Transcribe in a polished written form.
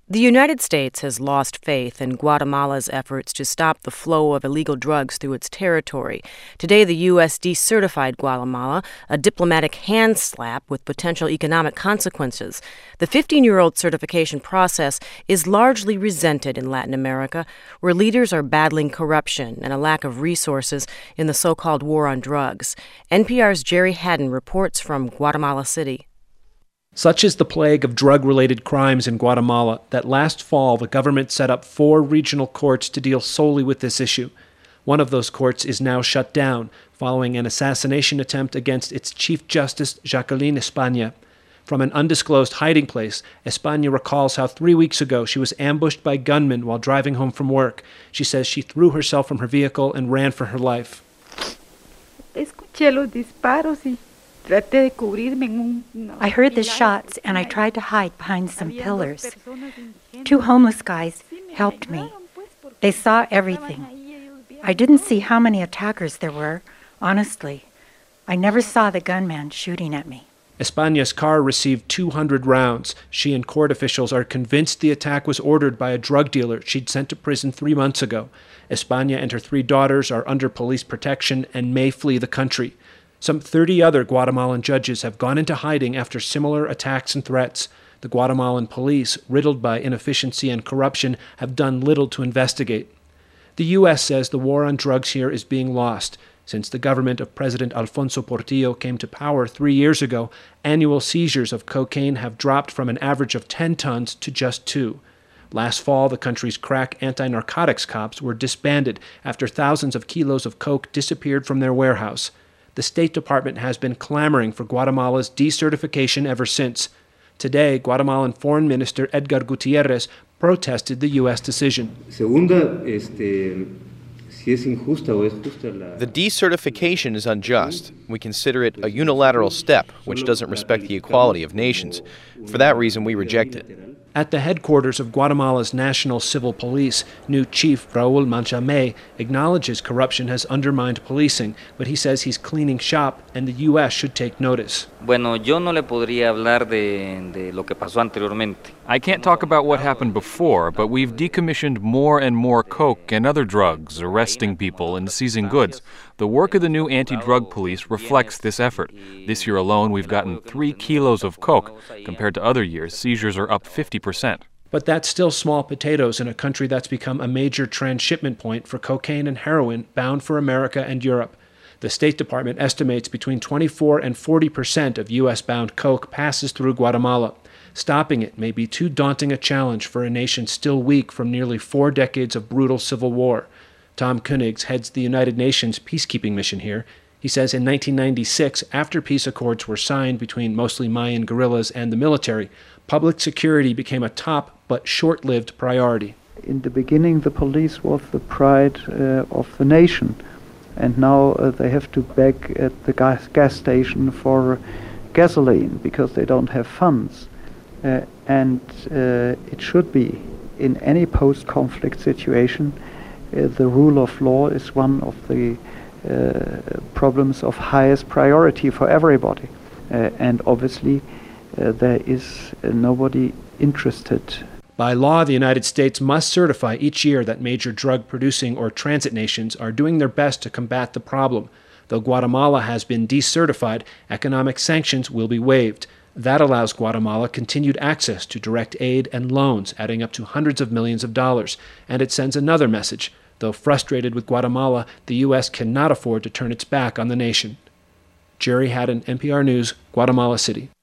The United States has lost faith in Guatemala's efforts to stop the flow of illegal drugs through its territory. Today, the U.S. decertified Guatemala, a diplomatic hand slap with potential economic consequences. The 15-year-old certification process is largely resented in Latin America, where leaders are battling corruption and a lack of resources in the so-called war on drugs. NPR's Jerry Haddon reports from Guatemala City. Such is the plague of drug-related crimes in Guatemala that last fall the government set up 4 regional courts to deal solely with this issue. One of those courts is now shut down following an assassination attempt against its Chief Justice Jacqueline España. From an undisclosed hiding place, España recalls how 3 weeks ago she was ambushed by gunmen while driving home from work. She says she threw herself from her vehicle and ran for her life. Escuché los disparos y I heard the shots and I tried to hide behind some pillars. 2 homeless guys helped me. They saw everything. I didn't see how many attackers there were, honestly. I never saw the gunman shooting at me. España's car received 200 rounds. She and court officials are convinced the attack was ordered by a drug dealer she'd sent to prison 3 months ago. España and her 3 daughters are under police protection and may flee the country. Some 30 other Guatemalan judges have gone into hiding after similar attacks and threats. The Guatemalan police, riddled by inefficiency and corruption, have done little to investigate. The U.S. says the war on drugs here is being lost. Since the government of President Alfonso Portillo came to power 3 years ago, annual seizures of cocaine have dropped from an average of 10 tons to just 2. Last fall, the country's crack anti-narcotics cops were disbanded after thousands of kilos of coke disappeared from their warehouse. The State Department has been clamoring for Guatemala's decertification ever since. Today, Guatemalan Foreign Minister Edgar Gutierrez protested the U.S. decision. The decertification is unjust. We consider it a unilateral step which doesn't respect the equality of nations. For that reason, we reject it. At the headquarters of Guatemala's National Civil Police, new Chief Raúl Manchamé acknowledges corruption has undermined policing, but he says he's cleaning shop and the U.S. should take notice. I can't talk about what happened before, but we've decommissioned more and more coke and other drugs, arresting people and seizing goods. The work of the new anti-drug police reflects this effort. This year alone, we've gotten 3 kilos of coke. Compared to other years, seizures are up 50%. But that's still small potatoes in a country that's become a major transshipment point for cocaine and heroin bound for America and Europe. The State Department estimates between 24 and 40% of U.S.-bound coke passes through Guatemala. Stopping it may be too daunting a challenge for a nation still weak from nearly 4 decades of brutal civil war. Tom Koenigs heads the United Nations peacekeeping mission here. He says in 1996, after peace accords were signed between mostly Mayan guerrillas and the military, public security became a top but short-lived priority. In the beginning, the police was the pride of the nation, and now they have to beg at the gas station for gasoline because they don't have funds. And it should be, in any post-conflict situation, the rule of law is one of the problems of highest priority for everybody. And obviously, there is nobody interested. By law, the United States must certify each year that major drug-producing or transit nations are doing their best to combat the problem. Though Guatemala has been decertified, economic sanctions will be waived. That allows Guatemala continued access to direct aid and loans, adding up to hundreds of millions of dollars. And it sends another message. Though frustrated with Guatemala, the U.S. cannot afford to turn its back on the nation. Jerry Haddon, NPR News, Guatemala City.